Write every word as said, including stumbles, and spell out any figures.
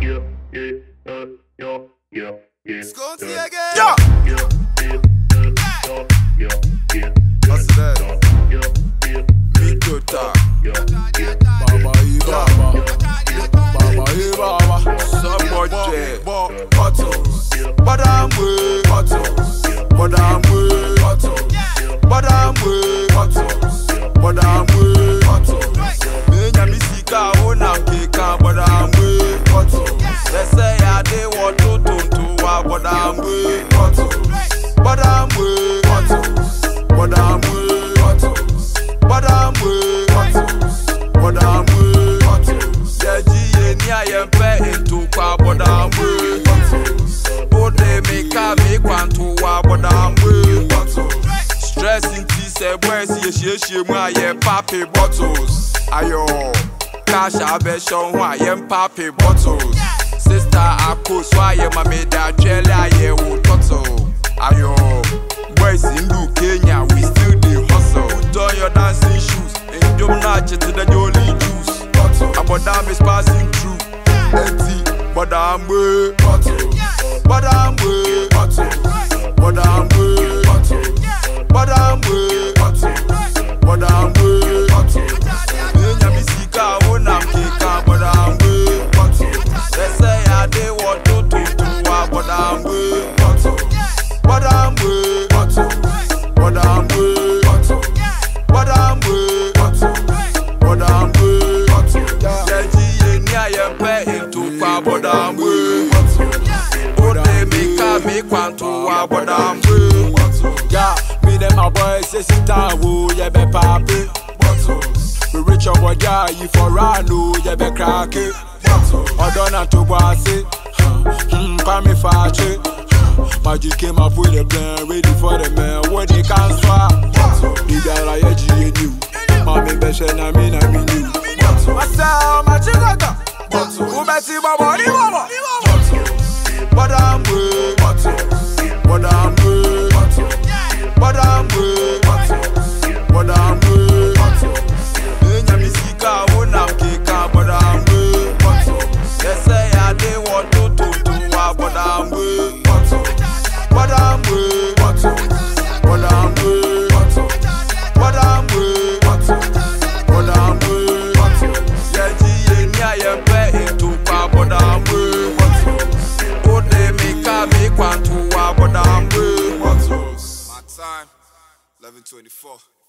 yeah, yeah, uh, yeah, yeah, yeah. Sconti again. Yeah, yeah, yeah, uh, yeah, yeah, yeah. What's that? Yeah, yeah, Me too talk. yeah, yeah. Baba, e baba, baba, e baba. Somebody, bottles, but I'm with bottles, but I'm with bottles, but I'm with bottles, but I'm with bottles. Me nya mi sika ona keka, but I'm with bottles. They say I dey want to to to wa, but I'm with bottles, but I'm with bottles, but I'm with bottles, but I'm with bottles, but I'm with bottles. Yeah, G ni I am pay into kwa, but I'm with bottles. Oh, they make a me kwanto wa, but I'm with bottles. Stressing tea say boys ye she she mu aye papi bottles. Ayo, cash abeshon ho aye papi bottles. Sister ako so aye ma me da twele aye wo toto. Ayo, boys in do Kenya we still dey hustle. Put on your dancing shoes and jump na to the jolly juice. About damn is passing through. Empty, but I'm with bottles. But I'm with bottles. But I'm with bottles. But I'm with bottles. But I'm with bottles. Enya mi sika ona keka, but I'm with bottles. They say I dey want to to to wa, but I'm with bottles. But I'm with bottles. But I'm with bottles. But I'm with bottles. But I'm with bottles. Yeah, G ni I am pay into kwa, but I'm with bottles. Oh, they make a me kwanto wa, but I'm with bottles. Yeah, me them my boys say sit down, wo ye be papi bottles. We rich your boy, yeah, you for run, oh, ye be crack it. Odona to bossy, hmm, come me fetch it. Magic came up with a plan, ready for the man, what they can swap. The girl I G and you, mommy beshe na me na me new. Myself, my chigata, who betty my body, mama. But I'm with bottles, but I'm with bottles, but I'm with bottles, but I'm with bottles. Enya mi sika ona keka, but I'm with bottles. They say I dey want to to to wa, but I'm with bottles. But I'm with bottles, but I'm with bottles, but I'm with bottles, but I'm with bottles. Yeah, G ni I am pay into kwa, but I'm with bottles. Oh, they make a me kwanto wa, but I'm with bottles. My time, eleven twenty-four.